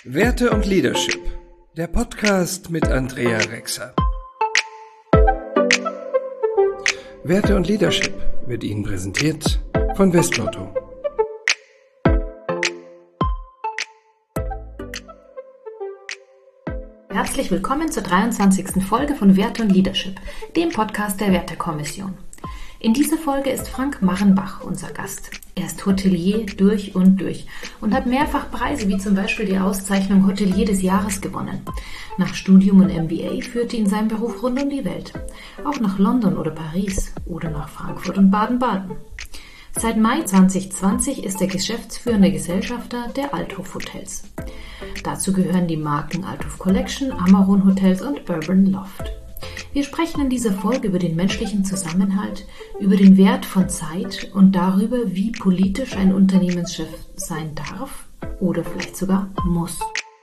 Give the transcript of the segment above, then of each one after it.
Werte und Leadership, der Podcast mit Andrea Rexer. Werte und Leadership wird Ihnen präsentiert von Westlotto. Herzlich willkommen zur 23. Folge von Werte und Leadership, dem Podcast der Wertekommission. In dieser Folge ist Frank Marrenbach unser Gast. Er ist Hotelier durch und durch und hat mehrfach Preise wie zum Beispiel die Auszeichnung Hotelier des Jahres gewonnen. Nach Studium und MBA führte ihn sein Beruf rund um die Welt, auch nach London oder Paris oder nach Frankfurt und Baden-Baden. Seit Mai 2020 ist er geschäftsführende Gesellschafter der Althoff Hotels. Dazu gehören die Marken Althoff Collection, Amarone Hotels und Urban Loft. Wir sprechen in dieser Folge über den menschlichen Zusammenhalt, über den Wert von Zeit und darüber, wie politisch ein Unternehmenschef sein darf oder vielleicht sogar muss.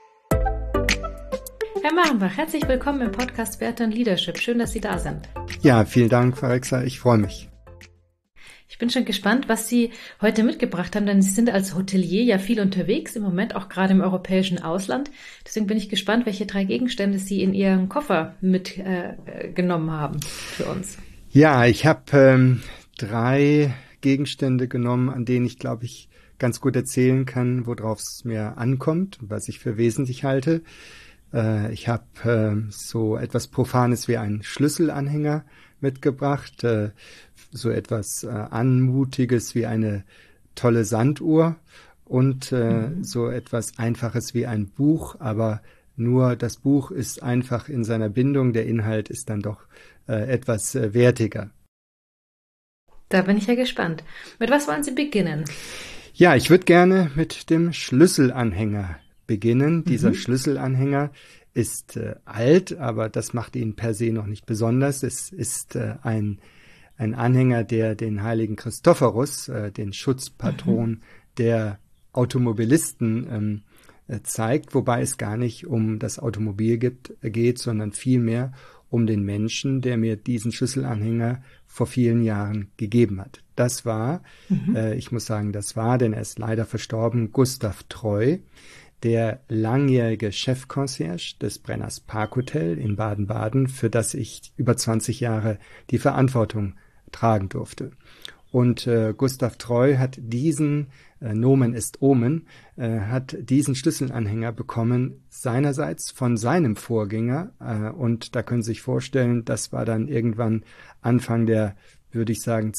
Herr Marrenbach, herzlich willkommen im Podcast Werte und Leadership. Schön, dass Sie da sind. Ja, vielen Dank, Frau Rexer. Ich freue mich. Ich bin schon gespannt, was Sie heute mitgebracht haben, denn Sie sind als Hotelier ja viel unterwegs, im Moment auch gerade im europäischen Ausland. Deswegen bin ich gespannt, welche 3 Gegenstände Sie in Ihren Koffer mitgenommen haben für uns. Ja, ich habe 3 Gegenstände genommen, an denen ich, glaube ich, ganz gut erzählen kann, worauf es mir ankommt, was ich für wesentlich halte. Ich habe so etwas Profanes wie einen Schlüsselanhänger mitgebracht, so etwas Anmutiges wie eine tolle Sanduhr und so etwas Einfaches wie ein Buch, aber nur das Buch ist einfach in seiner Bindung, der Inhalt ist dann doch etwas wertiger. Da bin ich ja gespannt. Mit was wollen Sie beginnen? Ja, ich würde gerne mit dem Schlüsselanhänger beginnen. Dieser Schlüsselanhänger ist alt, aber das macht ihn per se noch nicht besonders. Es ist ein Anhänger, der den heiligen Christophorus, den Schutzpatron der Automobilisten, zeigt, wobei es gar nicht um das Automobil geht, sondern vielmehr um den Menschen, der mir diesen Schlüsselanhänger vor vielen Jahren gegeben hat. Das war, ich muss sagen, denn er ist leider verstorben, Gustav Treu, der langjährige Chefconcierge des Brenners Parkhotel in Baden-Baden, für das ich über 20 Jahre die Verantwortung tragen durfte. Und Gustav Treu hat diesen, Nomen ist Omen, hat diesen Schlüsselanhänger bekommen, seinerseits von seinem Vorgänger. Und da können Sie sich vorstellen, das war dann irgendwann Anfang der, würde ich sagen,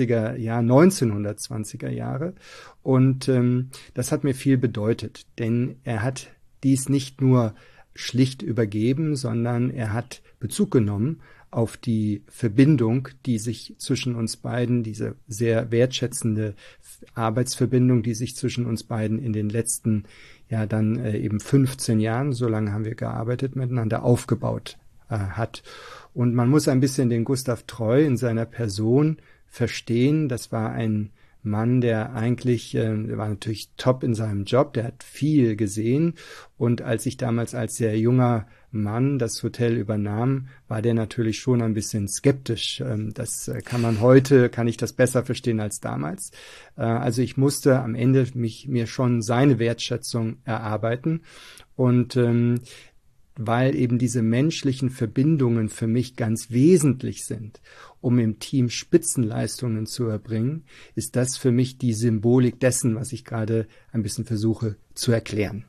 1920er Jahre. Und das hat mir viel bedeutet, denn er hat dies nicht nur schlicht übergeben, sondern er hat Bezug genommen auf die Verbindung, die sich zwischen uns beiden, diese sehr wertschätzende Arbeitsverbindung, die sich zwischen uns beiden in den letzten, eben 15 Jahren, so lange haben wir gearbeitet miteinander, aufgebaut hat. Und man muss ein bisschen den Gustav Treu in seiner Person verstehen. Das war ein Mann, der eigentlich, der war natürlich top in seinem Job, der hat viel gesehen. Und als ich damals als sehr junger Mann das Hotel übernahm, war der natürlich schon ein bisschen skeptisch. Kann ich das besser verstehen als damals. Also ich musste am Ende mir schon seine Wertschätzung erarbeiten. Und weil eben diese menschlichen Verbindungen für mich ganz wesentlich sind, um im Team Spitzenleistungen zu erbringen, ist das für mich die Symbolik dessen, was ich gerade ein bisschen versuche zu erklären.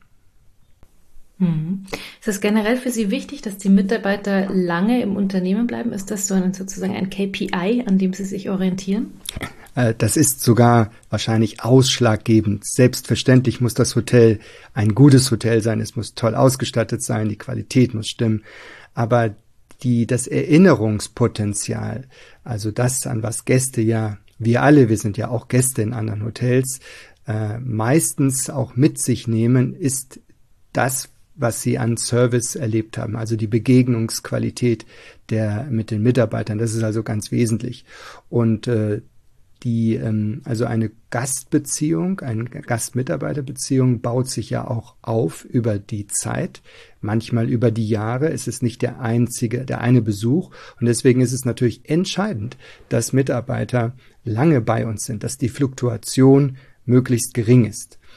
Ist es generell für Sie wichtig, dass die Mitarbeiter lange im Unternehmen bleiben? Ist das sozusagen ein KPI, an dem Sie sich orientieren? Das ist sogar wahrscheinlich ausschlaggebend. Selbstverständlich muss das Hotel ein gutes Hotel sein. Es muss toll ausgestattet sein. Die Qualität muss stimmen. Aber das Erinnerungspotenzial, also das, an was Gäste wir sind ja auch Gäste in anderen Hotels, meistens auch mit sich nehmen, ist das, was sie an Service erlebt haben, also die Begegnungsqualität mit den Mitarbeitern. Das ist also ganz wesentlich. Und also eine Gastbeziehung, eine Gast-Mitarbeiter-Beziehung baut sich ja auch auf über die Zeit, manchmal über die Jahre. Es ist nicht der eine Besuch. Und deswegen ist es natürlich entscheidend, dass Mitarbeiter lange bei uns sind, dass die Fluktuation möglichst gering ist.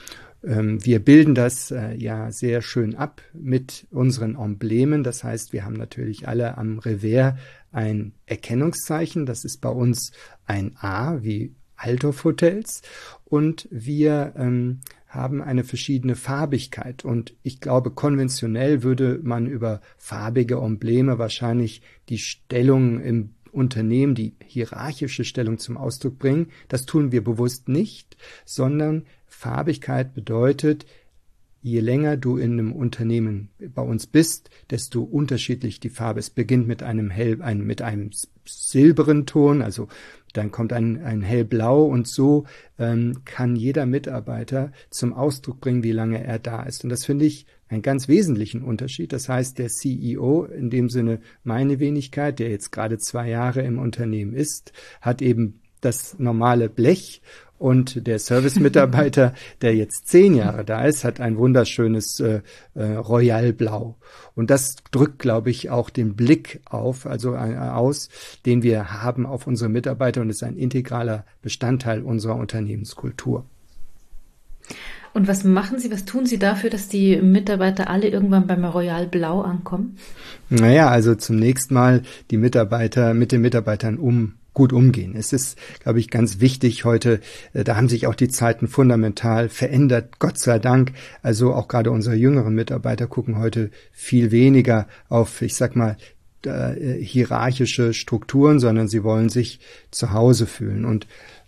Wir bilden das ja sehr schön ab mit unseren Emblemen. Das heißt, wir haben natürlich alle am Revers ein Erkennungszeichen. Das ist bei uns ein A wie Althoff Hotels. Und wir haben eine verschiedene Farbigkeit. Und ich glaube, konventionell würde man über farbige Embleme wahrscheinlich die Stellung im Unternehmen, die hierarchische Stellung zum Ausdruck bringen. Das tun wir bewusst nicht, sondern Farbigkeit bedeutet, je länger du in einem Unternehmen bei uns bist, desto unterschiedlich die Farbe. Es beginnt mit einem mit einem silbernen Ton, also dann kommt ein hellblau und so kann jeder Mitarbeiter zum Ausdruck bringen, wie lange er da ist. Und das finde ich einen ganz wesentlichen Unterschied. Das heißt, der CEO, in dem Sinne meine Wenigkeit, der jetzt gerade 2 Jahre im Unternehmen ist, hat eben das normale Blech. Und der Service-Mitarbeiter, der jetzt 10 Jahre da ist, hat ein wunderschönes Royalblau. Und das drückt, glaube ich, auch den Blick aus, den wir haben auf unsere Mitarbeiter und ist ein integraler Bestandteil unserer Unternehmenskultur. Und was tun Sie dafür, dass die Mitarbeiter alle irgendwann beim Royalblau ankommen? Naja, also zunächst mal mit den Mitarbeitern gut umgehen. Es ist, glaube ich, ganz wichtig heute, da haben sich auch die Zeiten fundamental verändert, Gott sei Dank. Also auch gerade unsere jüngeren Mitarbeiter gucken heute viel weniger auf, ich sag mal, hierarchische Strukturen, sondern sie wollen sich zu Hause fühlen. Und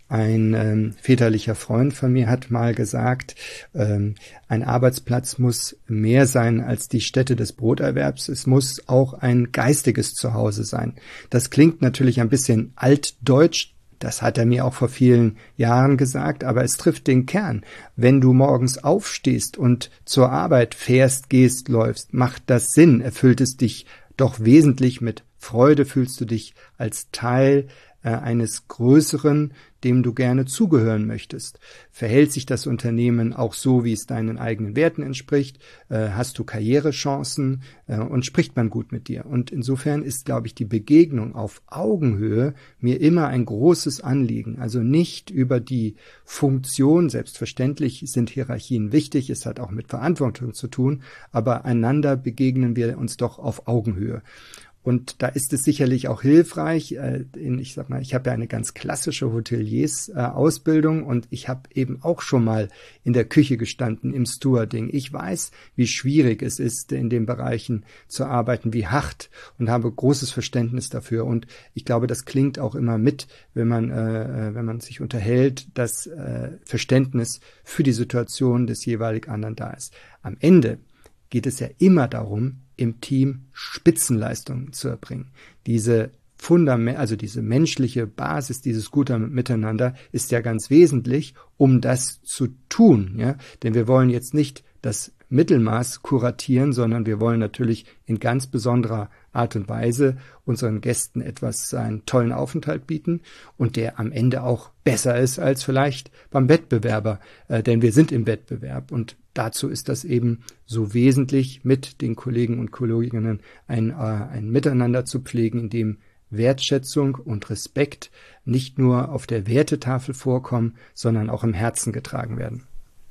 ein väterlicher Freund von mir hat mal gesagt, ein Arbeitsplatz muss mehr sein als die Stätte des Broterwerbs. Es muss auch ein geistiges Zuhause sein. Das klingt natürlich ein bisschen altdeutsch. Das hat er mir auch vor vielen Jahren gesagt, aber es trifft den Kern. Wenn du morgens aufstehst und zur Arbeit fährst, gehst, läufst, macht das Sinn, erfüllt es dich doch wesentlich mit Freude, fühlst du dich als Teil eines Größeren, dem du gerne zugehören möchtest. Verhält sich das Unternehmen auch so, wie es deinen eigenen Werten entspricht? Hast du Karrierechancen und spricht man gut mit dir? Und insofern ist, glaube ich, die Begegnung auf Augenhöhe mir immer ein großes Anliegen. Also nicht über die Funktion, selbstverständlich sind Hierarchien wichtig, es hat auch mit Verantwortung zu tun, aber einander begegnen wir uns doch auf Augenhöhe. Und da ist es sicherlich auch hilfreich, ich habe ja eine ganz klassische Hoteliers-Ausbildung und ich habe eben auch schon mal in der Küche gestanden, im Stewarding. Ich weiß, wie schwierig es ist, in den Bereichen zu arbeiten, wie hart und habe großes Verständnis dafür. Und ich glaube, das klingt auch immer mit, wenn man sich unterhält, dass Verständnis für die Situation des jeweilig anderen da ist. Am Ende geht es ja immer darum, im Team Spitzenleistungen zu erbringen. Diese menschliche Basis, dieses gute Miteinander ist ja ganz wesentlich, um das zu tun, ja? Denn wir wollen jetzt nicht das Mittelmaß kuratieren, sondern wir wollen natürlich in ganz besonderer Art und Weise unseren Gästen einen tollen Aufenthalt bieten und der am Ende auch besser ist als vielleicht beim Wettbewerber, denn wir sind im Wettbewerb und dazu ist das eben so wesentlich, mit den Kollegen und Kolleginnen ein Miteinander zu pflegen, in dem Wertschätzung und Respekt nicht nur auf der Wertetafel vorkommen, sondern auch im Herzen getragen werden.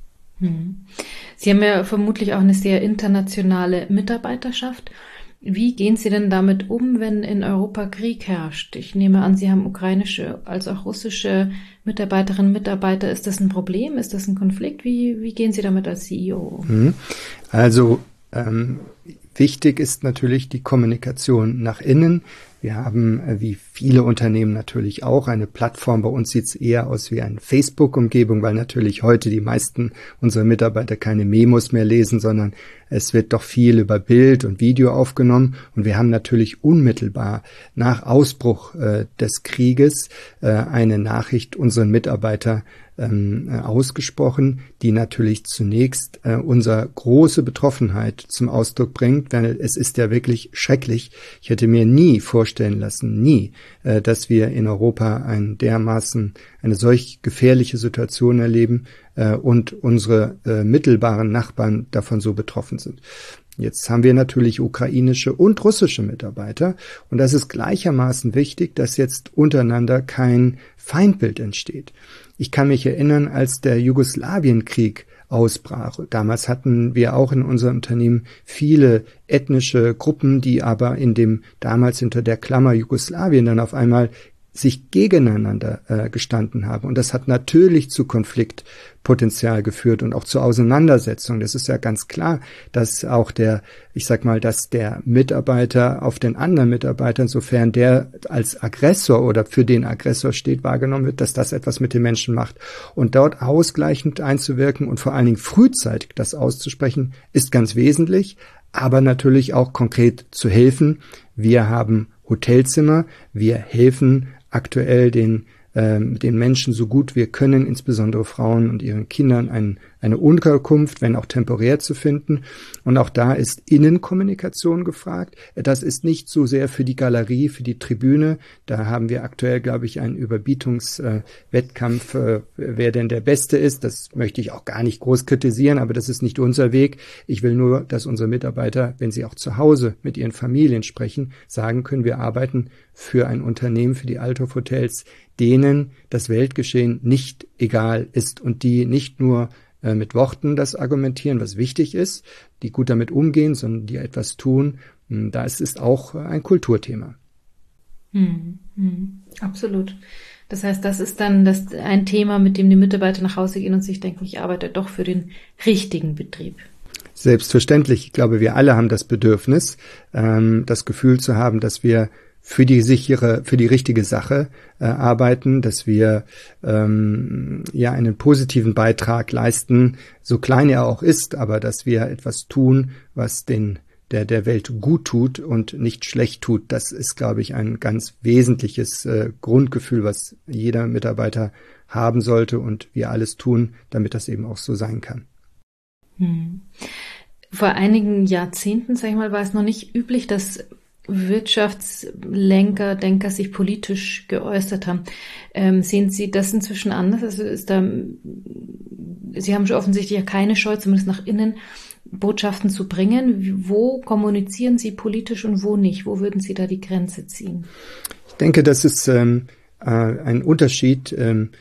Sie haben ja vermutlich auch eine sehr internationale Mitarbeiterschaft. Wie gehen Sie denn damit um, wenn in Europa Krieg herrscht? Ich nehme an, Sie haben ukrainische als auch russische Mitarbeiterinnen und Mitarbeiter. Ist das ein Problem? Ist das ein Konflikt? Wie gehen Sie damit als CEO um? Also wichtig ist natürlich die Kommunikation nach innen. Wir haben, wie viele Unternehmen natürlich auch, eine Plattform. Bei uns sieht es eher aus wie eine Facebook-Umgebung, weil natürlich heute die meisten unserer Mitarbeiter keine Memos mehr lesen, sondern es wird doch viel über Bild und Video aufgenommen. Und wir haben natürlich unmittelbar nach Ausbruch des Krieges eine Nachricht unseren Mitarbeitern ausgesprochen, die natürlich zunächst unsere große Betroffenheit zum Ausdruck bringt, weil es ist ja wirklich schrecklich. Ich hätte mir nie vorstellen lassen, dass wir in Europa eine solch gefährliche Situation erleben und unsere mittelbaren Nachbarn davon so betroffen sind. Jetzt haben wir natürlich ukrainische und russische Mitarbeiter und das ist gleichermaßen wichtig, dass jetzt untereinander kein Feindbild entsteht. Ich kann mich erinnern, als der Jugoslawienkrieg ausbrach. Damals hatten wir auch in unserem Unternehmen viele ethnische Gruppen, die aber in dem damals hinter der Klammer Jugoslawien dann auf einmal sich gegeneinander gestanden haben. Und das hat natürlich zu Konfliktpotenzial geführt und auch zu Auseinandersetzungen. Das ist ja ganz klar, dass auch dass der Mitarbeiter auf den anderen Mitarbeitern, sofern der als Aggressor oder für den Aggressor steht, wahrgenommen wird, dass das etwas mit den Menschen macht. Und dort ausgleichend einzuwirken und vor allen Dingen frühzeitig das auszusprechen, ist ganz wesentlich, aber natürlich auch konkret zu helfen. Wir haben Hotelzimmer, wir helfen aktuell den Menschen so gut wir können, insbesondere Frauen und ihren Kindern, eine Unterkunft, wenn auch temporär zu finden. Und auch da ist Innenkommunikation gefragt. Das ist nicht so sehr für die Galerie, für die Tribüne. Da haben wir aktuell, glaube ich, einen Überbietungswettkampf, wer denn der Beste ist. Das möchte ich auch gar nicht groß kritisieren, aber das ist nicht unser Weg. Ich will nur, dass unsere Mitarbeiter, wenn sie auch zu Hause mit ihren Familien sprechen, sagen können, wir arbeiten für ein Unternehmen, für die Althoff Hotels, denen das Weltgeschehen nicht egal ist und die nicht nur mit Worten das argumentieren, was wichtig ist, die gut damit umgehen, sondern die etwas tun. Da ist es auch ein Kulturthema. Absolut. Das heißt, das ist dann ein Thema, mit dem die Mitarbeiter nach Hause gehen und sich denken, ich arbeite doch für den richtigen Betrieb. Selbstverständlich. Ich glaube, wir alle haben das Bedürfnis, das Gefühl zu haben, dass wir für die richtige Sache arbeiten, dass wir einen positiven Beitrag leisten, so klein er auch ist, aber dass wir etwas tun, was der Welt gut tut und nicht schlecht tut. Das ist, glaube ich, ein ganz wesentliches Grundgefühl, was jeder Mitarbeiter haben sollte und wir alles tun, damit das eben auch so sein kann. Vor einigen Jahrzehnten, sag ich mal, war es noch nicht üblich, dass Wirtschaftslenker, Denker sich politisch geäußert haben. Sehen Sie das inzwischen anders? Also Sie haben schon offensichtlich ja keine Scheu, zumindest nach innen, Botschaften zu bringen. Wo kommunizieren Sie politisch und wo nicht? Wo würden Sie da die Grenze ziehen? Ich denke, das ist ein Unterschied,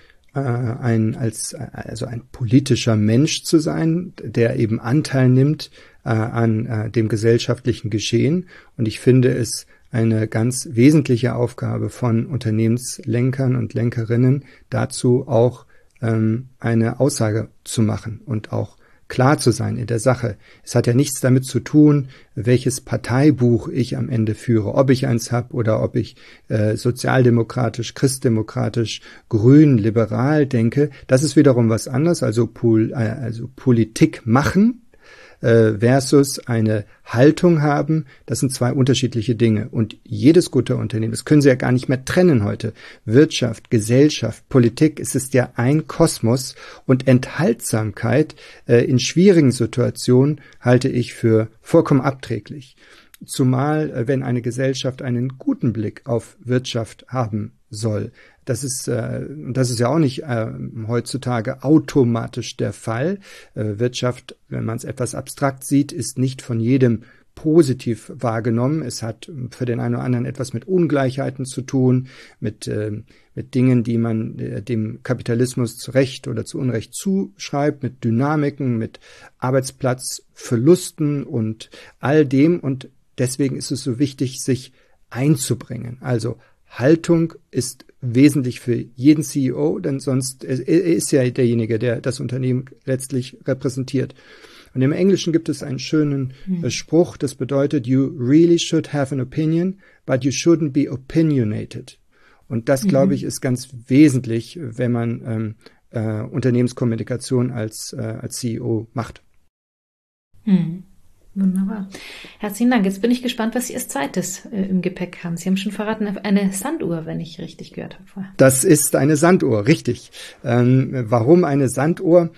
ein politischer Mensch zu sein, der eben Anteil nimmt an dem gesellschaftlichen Geschehen. Und ich finde es eine ganz wesentliche Aufgabe von Unternehmenslenkern und Lenkerinnen, dazu auch eine Aussage zu machen und auch klar zu sein in der Sache. Es hat ja nichts damit zu tun, welches Parteibuch ich am Ende führe, ob ich eins habe oder ob ich sozialdemokratisch, christdemokratisch, grün, liberal denke. Das ist wiederum was anderes, also Politik machen versus eine Haltung haben, das sind zwei unterschiedliche Dinge. Und jedes gute Unternehmen, das können Sie ja gar nicht mehr trennen heute. Wirtschaft, Gesellschaft, Politik, es ist ja ein Kosmos und Enthaltsamkeit in schwierigen Situationen halte ich für vollkommen abträglich. Zumal, wenn eine Gesellschaft einen guten Blick auf Wirtschaft haben soll. Das ist ja auch nicht heutzutage automatisch der Fall. Wirtschaft, wenn man es etwas abstrakt sieht, ist nicht von jedem positiv wahrgenommen. Es hat für den einen oder anderen etwas mit Ungleichheiten zu tun, mit Dingen, die man dem Kapitalismus zu Recht oder zu Unrecht zuschreibt, mit Dynamiken, mit Arbeitsplatzverlusten und all dem. Und deswegen ist es so wichtig, sich einzubringen. Also Haltung ist wesentlich für jeden CEO, denn sonst ist ja derjenige, der das Unternehmen letztlich repräsentiert. Und im Englischen gibt es einen schönen Spruch, das bedeutet, you really should have an opinion, but you shouldn't be opinionated. Und das, glaube ich, ist ganz wesentlich, wenn man Unternehmenskommunikation als CEO macht. Wunderbar. Herzlichen Dank. Jetzt bin ich gespannt, was Sie als zweites im Gepäck haben. Sie haben schon verraten, eine Sanduhr, wenn ich richtig gehört habe vorher. Das ist eine Sanduhr, richtig. Warum eine Sanduhr?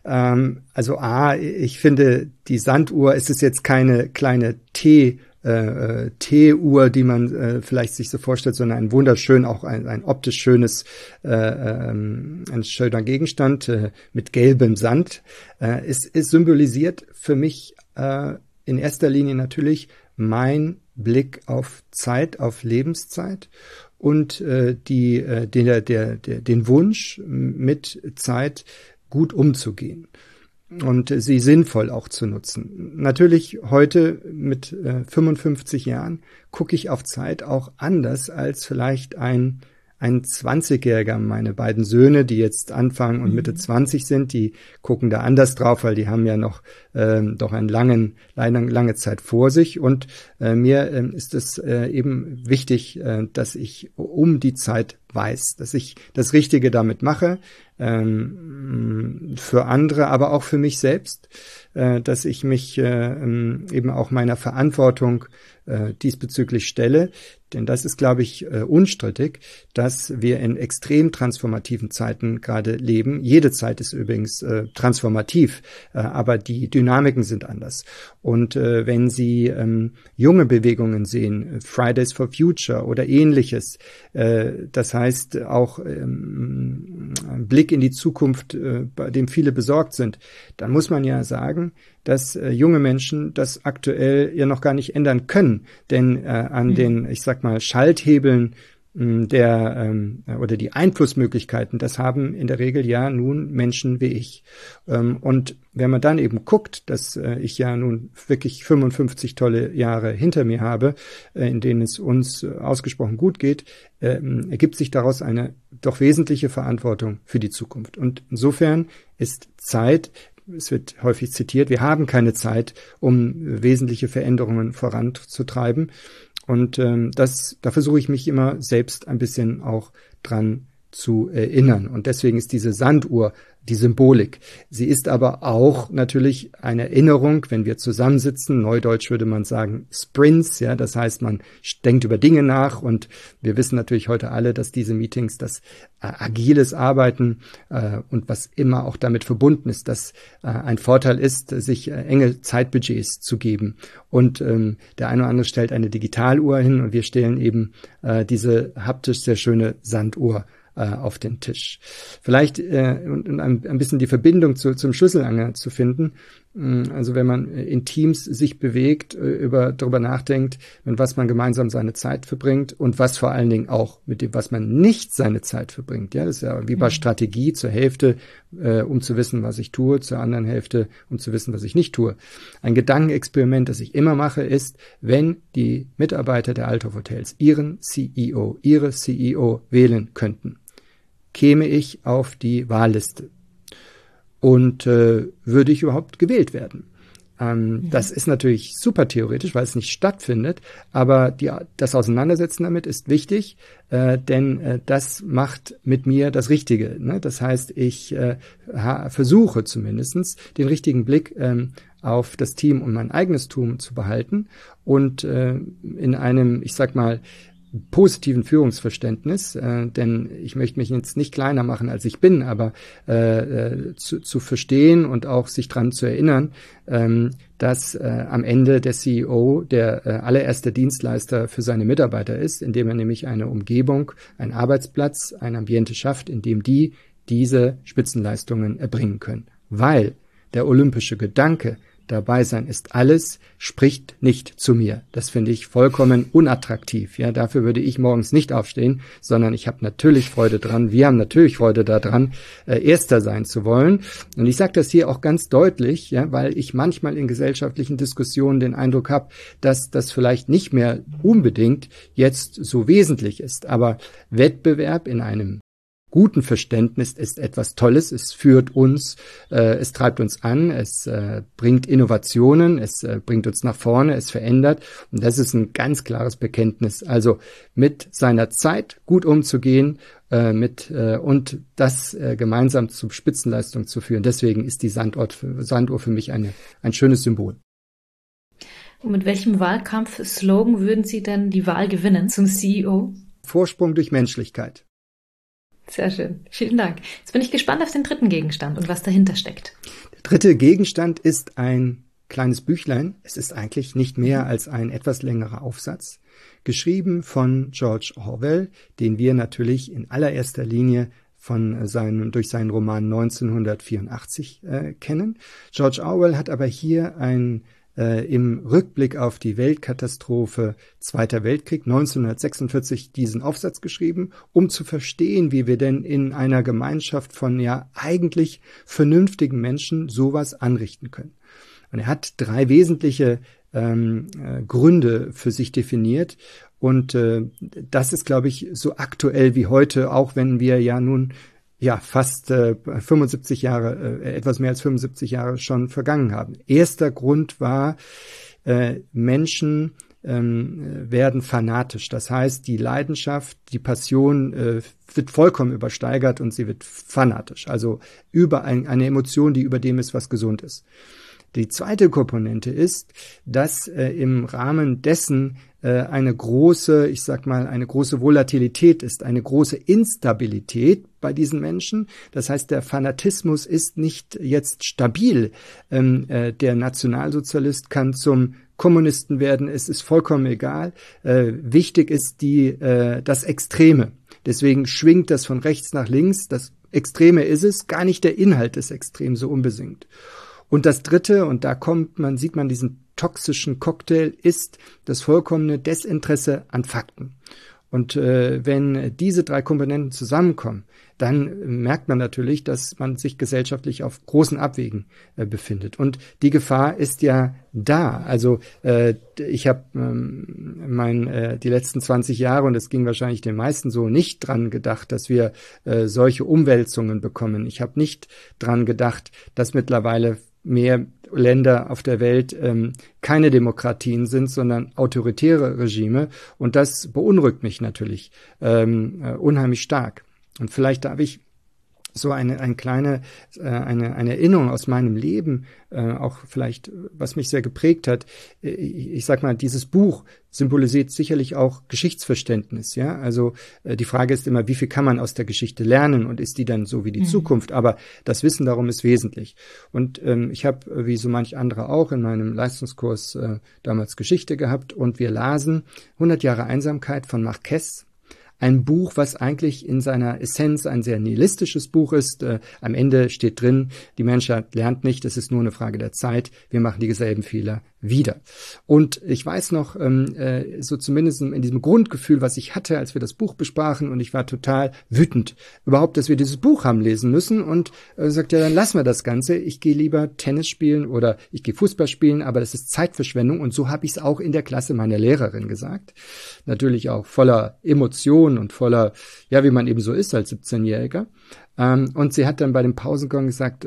Ich finde, die Sanduhr, es ist jetzt keine kleine Teeuhr, die man vielleicht sich so vorstellt, sondern ein wunderschön, auch ein optisch schönes, ein schöner Gegenstand mit gelbem Sand. Es symbolisiert für mich in erster Linie natürlich mein Blick auf Zeit, auf Lebenszeit und den Wunsch, mit Zeit gut umzugehen. und sie sinnvoll auch zu nutzen. Natürlich heute mit 55 Jahren gucke ich auf Zeit auch anders als vielleicht ein 20-Jähriger. Meine beiden Söhne, die jetzt Anfang und Mitte 20 sind, die gucken da anders drauf, weil die haben ja noch doch eine lange Zeit vor sich. Und mir ist es eben wichtig, dass ich um die Zeit weiß, dass ich das Richtige damit mache, für andere, aber auch für mich selbst, dass ich mich eben auch meiner Verantwortung diesbezüglich stelle. Denn das ist, glaube ich, unstrittig, dass wir in extrem transformativen Zeiten gerade leben. Jede Zeit ist übrigens transformativ, aber die Dynamiken sind anders. Und wenn Sie junge Bewegungen sehen, Fridays for Future oder ähnliches, das heißt auch ein Blick in die Zukunft, bei dem viele besorgt sind, dann muss man ja sagen, dass junge Menschen das aktuell ja noch gar nicht ändern können. Denn an den, ich sag mal, Schalthebeln oder die Einflussmöglichkeiten, das haben in der Regel ja nun Menschen wie ich. Und wenn man dann eben guckt, dass ich ja nun wirklich 55 tolle Jahre hinter mir habe, in denen es uns ausgesprochen gut geht, ergibt sich daraus eine doch wesentliche Verantwortung für die Zukunft. Und insofern ist Zeit, es wird häufig zitiert, wir haben keine Zeit, um wesentliche Veränderungen voranzutreiben. Und da versuche ich mich immer selbst ein bisschen auch dran zu erinnern. Und deswegen ist diese Sanduhr die Symbolik. Sie ist aber auch natürlich eine Erinnerung, wenn wir zusammensitzen. Neudeutsch würde man sagen Sprints, ja, das heißt, man denkt über Dinge nach und wir wissen natürlich heute alle, dass diese Meetings das agiles Arbeiten und was immer auch damit verbunden ist, dass ein Vorteil ist, sich enge Zeitbudgets zu geben. Und der eine oder andere stellt eine Digitaluhr hin und wir stellen eben diese haptisch sehr schöne Sanduhr auf den Tisch. Vielleicht und ein bisschen die Verbindung zum Schlüsselangel zu finden. Also wenn man in Teams sich bewegt, darüber nachdenkt, mit was man gemeinsam seine Zeit verbringt und was vor allen Dingen auch mit dem, was man nicht seine Zeit verbringt. Ja, das ist ja wie bei Strategie zur Hälfte, um zu wissen, was ich tue, zur anderen Hälfte, um zu wissen, was ich nicht tue. Ein Gedankenexperiment, das ich immer mache, ist, wenn die Mitarbeiter der Althoff Hotels ihre CEO wählen könnten, käme ich auf die Wahlliste und würde ich überhaupt gewählt werden. Das ist natürlich super theoretisch, weil es nicht stattfindet, aber das Auseinandersetzen damit ist wichtig, denn das macht mit mir das Richtige. Ne? Das heißt, ich versuche zumindest den richtigen Blick auf das Team und mein eigenes Tun zu behalten und in einem, ich sag mal, positiven Führungsverständnis, denn ich möchte mich jetzt nicht kleiner machen, als ich bin, aber zu verstehen und auch sich dran zu erinnern, dass am Ende der CEO der allererste Dienstleister für seine Mitarbeiter ist, indem er nämlich eine Umgebung, einen Arbeitsplatz, ein Ambiente schafft, in dem diese Spitzenleistungen erbringen können. Weil der olympische Gedanke, dabei sein ist alles, spricht nicht zu mir. Das finde ich vollkommen unattraktiv. Ja, dafür würde ich morgens nicht aufstehen, sondern ich habe natürlich Freude dran. Wir haben natürlich Freude daran, Erster sein zu wollen. Und ich sage das hier auch ganz deutlich, ja, weil ich manchmal in gesellschaftlichen Diskussionen den Eindruck habe, dass das vielleicht nicht mehr unbedingt jetzt so wesentlich ist. Aber Wettbewerb in einem guten Verständnis ist etwas Tolles. Es führt uns, es treibt uns an, es bringt Innovationen, es bringt uns nach vorne, es verändert. Und das ist ein ganz klares Bekenntnis. Also mit seiner Zeit gut umzugehen und das gemeinsam zu Spitzenleistung zu führen. Deswegen ist die Sanduhr für mich ein schönes Symbol. Und mit welchem Wahlkampf-Slogan würden Sie denn die Wahl gewinnen zum CEO? Vorsprung durch Menschlichkeit. Sehr schön. Vielen Dank. Jetzt bin ich gespannt auf den dritten Gegenstand und was dahinter steckt. Der dritte Gegenstand ist ein kleines Büchlein. Es ist eigentlich nicht mehr als ein etwas längerer Aufsatz, geschrieben von George Orwell, den wir natürlich in allererster Linie durch seinen Roman 1984 kennen. George Orwell hat aber hier ein im Rückblick auf die Weltkatastrophe Zweiter Weltkrieg 1946 diesen Aufsatz geschrieben, um zu verstehen, wie wir denn in einer Gemeinschaft von ja eigentlich vernünftigen Menschen sowas anrichten können. Und er hat 3 wesentliche Gründe für sich definiert. Und das ist, glaube ich, so aktuell wie heute, auch wenn wir ja nun fast 75 Jahre, etwas mehr als 75 Jahre schon vergangen haben. Erster Grund war, Menschen werden fanatisch. Das heißt, die Leidenschaft, die Passion wird vollkommen übersteigert und sie wird fanatisch. Also über eine Emotion, die über dem ist, was gesund ist. Die zweite Komponente ist, dass im Rahmen dessen eine große Volatilität ist, eine große Instabilität bei diesen Menschen. Das heißt, der Fanatismus ist nicht jetzt stabil. Der Nationalsozialist kann zum Kommunisten werden, es ist vollkommen egal. Wichtig ist das Extreme. Deswegen schwingt das von rechts nach links. Das Extreme ist es, gar nicht der Inhalt des Extrems so unbedingt. Und das Dritte, und da sieht man diesen toxischen Cocktail, ist das vollkommene Desinteresse an Fakten. Und wenn diese 3 Komponenten zusammenkommen, dann merkt man natürlich, dass man sich gesellschaftlich auf großen Abwegen befindet. Und die Gefahr ist ja da. Also ich habe die letzten 20 Jahre, und es ging wahrscheinlich den meisten so, nicht dran gedacht, dass wir solche Umwälzungen bekommen. Ich habe nicht dran gedacht, dass mittlerweile mehr Länder auf der Welt keine Demokratien sind, sondern autoritäre Regime. Und das beunruhigt mich natürlich unheimlich stark. Und vielleicht darf ich so eine Erinnerung aus meinem Leben, auch vielleicht, was mich sehr geprägt hat. Ich sag mal, dieses Buch symbolisiert sicherlich auch Geschichtsverständnis, ja. Also die Frage ist immer, wie viel kann man aus der Geschichte lernen und ist die dann so wie die Zukunft? Aber das Wissen darum ist wesentlich. Und ich habe, wie so manch andere auch, in meinem Leistungskurs damals Geschichte gehabt und wir lasen 100 Jahre Einsamkeit von Marquez. Ein Buch, was eigentlich in seiner Essenz ein sehr nihilistisches Buch ist. Am Ende steht drin, die Menschheit lernt nicht, es ist nur eine Frage der Zeit. Wir machen dieselben Fehler wieder. Und ich weiß noch, so zumindest in diesem Grundgefühl, was ich hatte, als wir das Buch besprachen, und ich war total wütend überhaupt, dass wir dieses Buch haben lesen müssen, und sagte, dann lassen wir das Ganze. Ich gehe lieber Tennis spielen oder ich gehe Fußball spielen, aber das ist Zeitverschwendung. Und so habe ich es auch in der Klasse meiner Lehrerin gesagt. Natürlich auch voller Emotionen und voller, ja, wie man eben so ist als 17-Jähriger. Und sie hat dann bei dem Pausengang gesagt,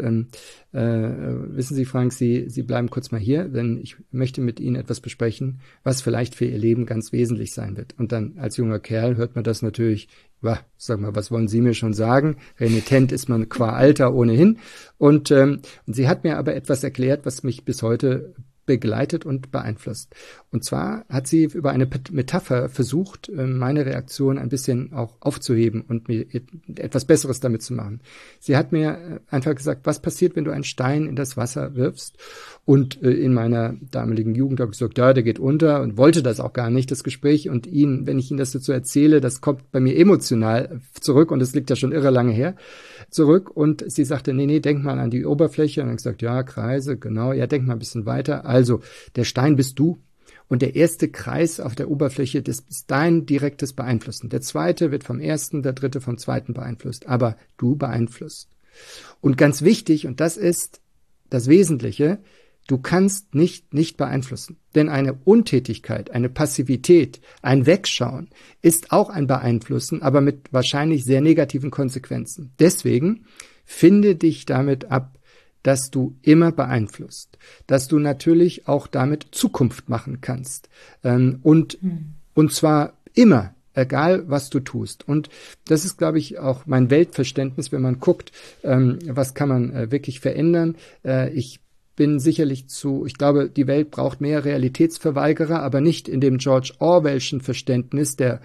wissen Sie, Frank, Sie bleiben kurz mal hier, denn ich möchte mit Ihnen etwas besprechen, was vielleicht für Ihr Leben ganz wesentlich sein wird. Und dann als junger Kerl hört man das natürlich, sag mal, was wollen Sie mir schon sagen? Renitent ist man qua Alter ohnehin. Und sie hat mir aber etwas erklärt, was mich bis heute begleitet und beeinflusst. Und zwar hat sie über eine Metapher versucht, meine Reaktion ein bisschen auch aufzuheben und mir etwas Besseres damit zu machen. Sie hat mir einfach gesagt, was passiert, wenn du einen Stein in das Wasser wirfst? Und in meiner damaligen Jugend habe ich gesagt, ja, der geht unter, und wollte das auch gar nicht, das Gespräch. Und wenn ich Ihnen das dazu erzähle, das kommt bei mir emotional zurück, und es liegt ja schon irre lange her, zurück. Und sie sagte, nee, denk mal an die Oberfläche. Und dann habe ich gesagt, ja, Kreise, genau, ja, denk mal ein bisschen weiter. Also, der Stein bist du. Und der erste Kreis auf der Oberfläche, das ist dein direktes Beeinflussen. Der zweite wird vom ersten, der dritte vom zweiten beeinflusst. Aber du beeinflusst. Und ganz wichtig, und das ist das Wesentliche, du kannst nicht beeinflussen. Denn eine Untätigkeit, eine Passivität, ein Wegschauen ist auch ein Beeinflussen, aber mit wahrscheinlich sehr negativen Konsequenzen. Deswegen finde dich damit ab, dass du immer beeinflusst, dass du natürlich auch damit Zukunft machen kannst, und zwar immer, egal was du tust. Und das ist, glaube ich, auch mein Weltverständnis, wenn man guckt, was kann man wirklich verändern. Ich bin sicherlich ich glaube, die Welt braucht mehr Realitätsverweigerer, aber nicht in dem George Orwellschen Verständnis der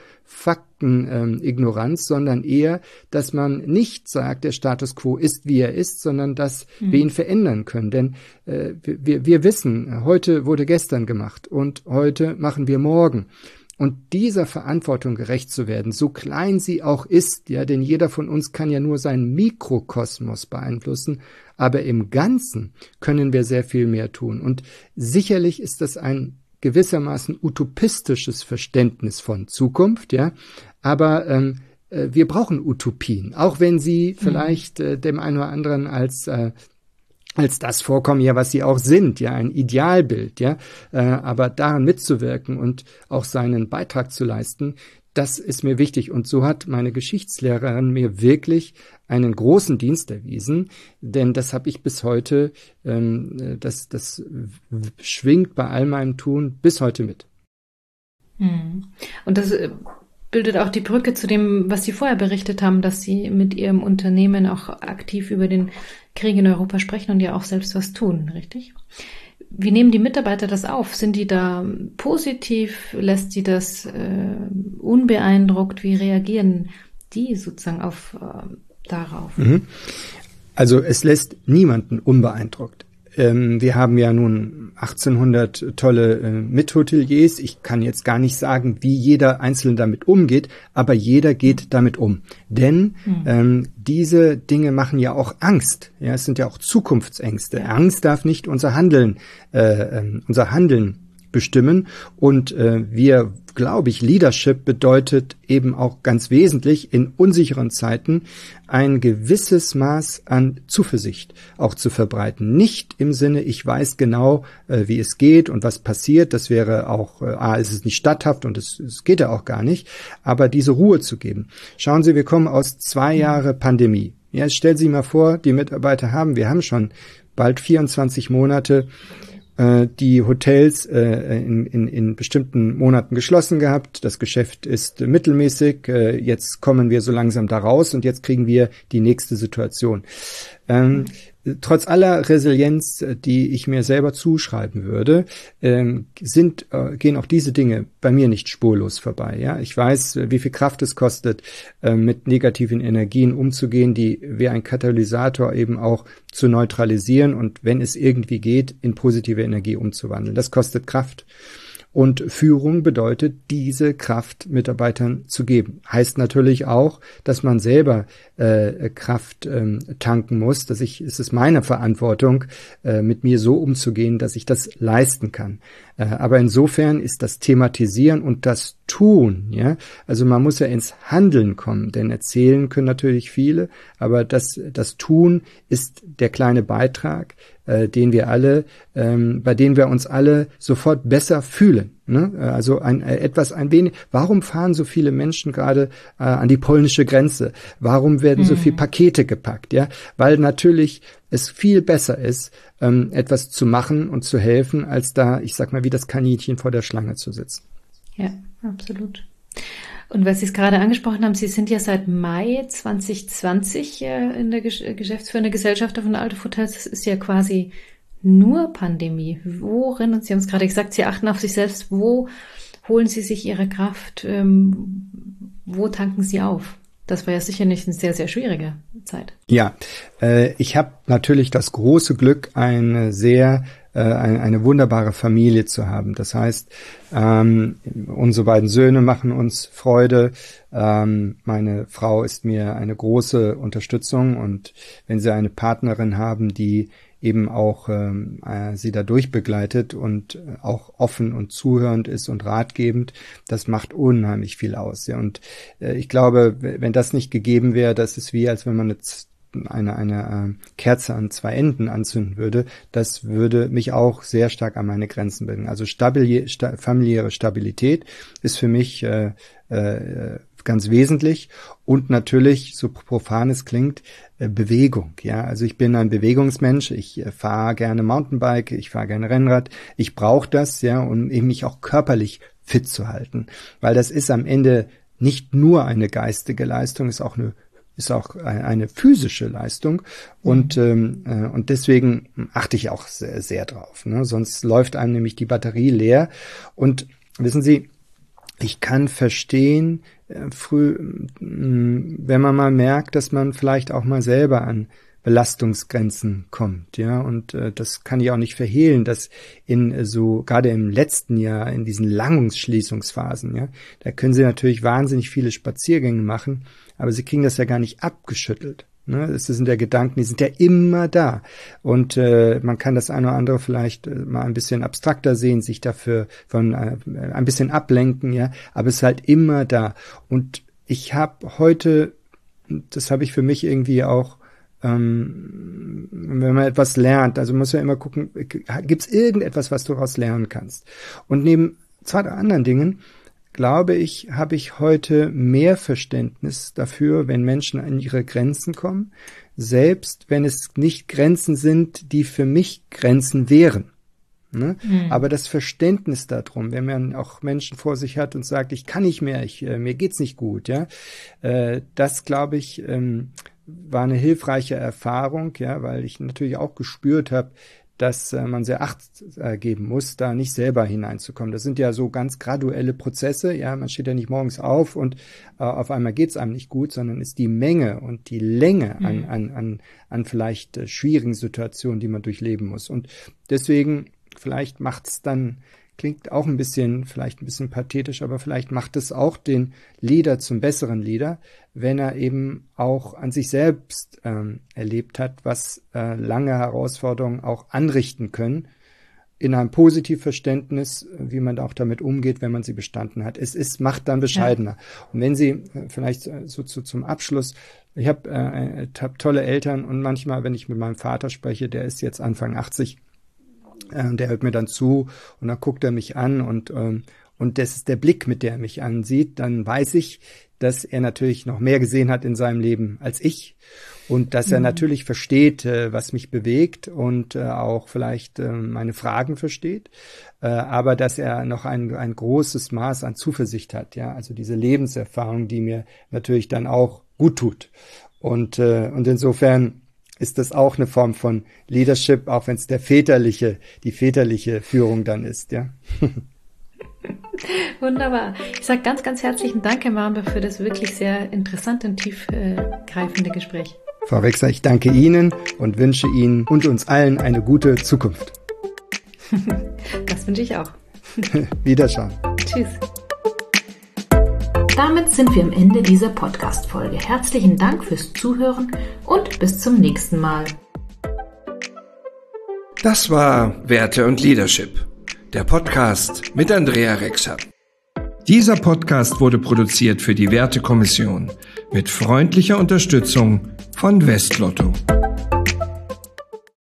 Faktenignoranz, sondern eher, dass man nicht sagt, der Status quo ist, wie er ist, sondern dass wir ihn verändern können. Denn wir wissen, heute wurde gestern gemacht und heute machen wir morgen. Und dieser Verantwortung gerecht zu werden, so klein sie auch ist, ja, denn jeder von uns kann ja nur seinen Mikrokosmos beeinflussen, aber im Ganzen können wir sehr viel mehr tun. Und sicherlich ist das ein gewissermaßen utopistisches Verständnis von Zukunft, ja, aber wir brauchen Utopien, auch wenn sie vielleicht dem einen oder anderen als das vorkommen, ja, was sie auch sind, ja, ein Idealbild, ja, aber daran mitzuwirken und auch seinen Beitrag zu leisten, das ist mir wichtig. Und so hat meine Geschichtslehrerin mir wirklich einen großen Dienst erwiesen, denn das habe ich bis heute, das schwingt bei all meinem Tun bis heute mit. Und das bildet auch die Brücke zu dem, was Sie vorher berichtet haben, dass Sie mit Ihrem Unternehmen auch aktiv über den Krieg in Europa sprechen und ja auch selbst was tun, richtig? Wie nehmen die Mitarbeiter das auf? Sind die da positiv? Lässt sie das unbeeindruckt? Wie reagieren die sozusagen darauf? Also es lässt niemanden unbeeindruckt. Wir haben ja nun 1800 tolle Mithoteliers. Ich kann jetzt gar nicht sagen, wie jeder Einzelne damit umgeht, aber jeder geht damit um. Denn diese Dinge machen ja auch Angst. Ja, es sind ja auch Zukunftsängste. Ja. Angst darf nicht unser Handeln bestimmen. Und wir, glaube ich, Leadership bedeutet eben auch ganz wesentlich in unsicheren Zeiten ein gewisses Maß an Zuversicht auch zu verbreiten. Nicht im Sinne, ich weiß genau, wie es geht und was passiert. Das wäre auch, es ist nicht statthaft und es geht ja auch gar nicht. Aber diese Ruhe zu geben. Schauen Sie, wir kommen aus 2 Jahren Pandemie. Ja, jetzt stellen Sie sich mal vor, die Mitarbeiter wir haben schon bald 24 Monate die Hotels in bestimmten Monaten geschlossen gehabt. Das Geschäft ist mittelmäßig. Jetzt kommen wir so langsam da raus und jetzt kriegen wir die nächste Situation. Trotz aller Resilienz, die ich mir selber zuschreiben würde, gehen auch diese Dinge bei mir nicht spurlos vorbei. Ja, ich weiß, wie viel Kraft es kostet, mit negativen Energien umzugehen, die wie ein Katalysator eben auch zu neutralisieren und wenn es irgendwie geht, in positive Energie umzuwandeln. Das kostet Kraft. Und Führung bedeutet, diese Kraft Mitarbeitern zu geben. Heißt natürlich auch, dass man selber Kraft tanken muss. Es ist meine Verantwortung, mit mir so umzugehen, dass ich das leisten kann. Aber insofern ist das Thematisieren und das Tun, ja, also man muss ja ins Handeln kommen, denn erzählen können natürlich viele, aber das Tun ist der kleine Beitrag, bei dem wir uns alle sofort besser fühlen. Ne? Also ein wenig. Warum fahren so viele Menschen gerade an die polnische Grenze? Warum werden so viele Pakete gepackt? Ja, weil natürlich es viel besser ist, etwas zu machen und zu helfen, als da, ich sag mal, wie das Kaninchen vor der Schlange zu sitzen. Ja, absolut. Und was Sie es gerade angesprochen haben, Sie sind ja seit Mai 2020 in der geschäftsführenden Gesellschaft von Alto Hotels. Das ist ja quasi nur Pandemie. Worin, und Sie haben es gerade gesagt, Sie achten auf sich selbst, wo holen Sie sich Ihre Kraft, wo tanken Sie auf? Das war ja sicher nicht eine sehr, sehr schwierige Zeit. Ja, ich habe natürlich das große Glück, eine wunderbare Familie zu haben. Das heißt, unsere beiden Söhne machen uns Freude. Meine Frau ist mir eine große Unterstützung und wenn Sie eine Partnerin haben, die eben auch sie dadurch begleitet und auch offen und zuhörend ist und ratgebend, das macht unheimlich viel aus. Ja. Und ich glaube, wenn das nicht gegeben wäre, das ist wie, als wenn man eine Kerze an 2 Enden anzünden würde. Das würde mich auch sehr stark an meine Grenzen bringen. Also familiäre Stabilität ist für mich ganz wesentlich und natürlich, so profan es klingt, Bewegung. Ja, also ich bin ein Bewegungsmensch. Ich fahre gerne Mountainbike, ich fahre gerne Rennrad. Ich brauche das, ja, um eben mich auch körperlich fit zu halten, weil das ist am Ende nicht nur eine geistige Leistung, ist auch eine physische Leistung und deswegen achte ich auch sehr, sehr drauf. Ne? Sonst läuft einem nämlich die Batterie leer. Und wissen Sie, ich kann verstehen, wenn man mal merkt, dass man vielleicht auch mal selber an Belastungsgrenzen kommt, ja, und das kann ich auch nicht verhehlen, dass gerade im letzten Jahr, in diesen Langungsschließungsphasen, ja, da können Sie natürlich wahnsinnig viele Spaziergänge machen, aber Sie kriegen das ja gar nicht abgeschüttelt. Das sind ja Gedanken, die sind ja immer da. Und man kann das eine oder andere vielleicht mal ein bisschen abstrakter sehen, sich dafür ein bisschen ablenken, ja, aber es ist halt immer da. Und ich habe heute, das habe ich für mich irgendwie auch, wenn man etwas lernt, also muss ja immer gucken, gibt es irgendetwas, was du daraus lernen kannst? Und neben zwei anderen Dingen, glaube ich, habe ich heute mehr Verständnis dafür, wenn Menschen an ihre Grenzen kommen, selbst wenn es nicht Grenzen sind, die für mich Grenzen wären. Ne? Aber das Verständnis darum, wenn man auch Menschen vor sich hat und sagt, ich kann nicht mehr, mir geht's nicht gut, ja, das, glaube ich, war eine hilfreiche Erfahrung, ja, weil ich natürlich auch gespürt habe, dass man sehr Acht geben muss, da nicht selber hineinzukommen. Das sind ja so ganz graduelle Prozesse. Ja, man steht ja nicht morgens auf und auf einmal geht's einem nicht gut, sondern ist die Menge und die Länge an vielleicht schwierigen Situationen, die man durchleben muss. Und deswegen, vielleicht macht's dann, klingt auch vielleicht ein bisschen pathetisch, aber vielleicht macht es auch den Leader zum besseren Leader, wenn er eben auch an sich selbst erlebt hat, was lange Herausforderungen auch anrichten können, in einem positiven Verständnis, wie man auch damit umgeht, wenn man sie bestanden hat. Macht dann bescheidener. Ja. Und wenn Sie, vielleicht so zum Abschluss, ich habe tolle Eltern und manchmal, wenn ich mit meinem Vater spreche, der ist jetzt Anfang 80, der hört mir dann zu und dann guckt er mich an und das ist der Blick, mit der er mich ansieht, dann weiß ich, dass er natürlich noch mehr gesehen hat in seinem Leben als ich und dass er natürlich versteht, was mich bewegt und auch vielleicht meine Fragen versteht, aber dass er noch ein großes Maß an Zuversicht hat, ja, also diese Lebenserfahrung, die mir natürlich dann auch gut tut und insofern ist das auch eine Form von Leadership, auch wenn es die väterliche Führung dann ist, ja. Wunderbar. Ich sage ganz, ganz herzlichen Dank, Herr Marenbach, für das wirklich sehr interessante und tiefgreifende Gespräch. Frau Wechsler, ich danke Ihnen und wünsche Ihnen und uns allen eine gute Zukunft. Das wünsche ich auch. Wiederschauen. Tschüss. Damit sind wir am Ende dieser Podcast-Folge. Herzlichen Dank fürs Zuhören und bis zum nächsten Mal. Das war Werte und Leadership, der Podcast mit Andrea Rexer. Dieser Podcast wurde produziert für die Wertekommission mit freundlicher Unterstützung von Westlotto.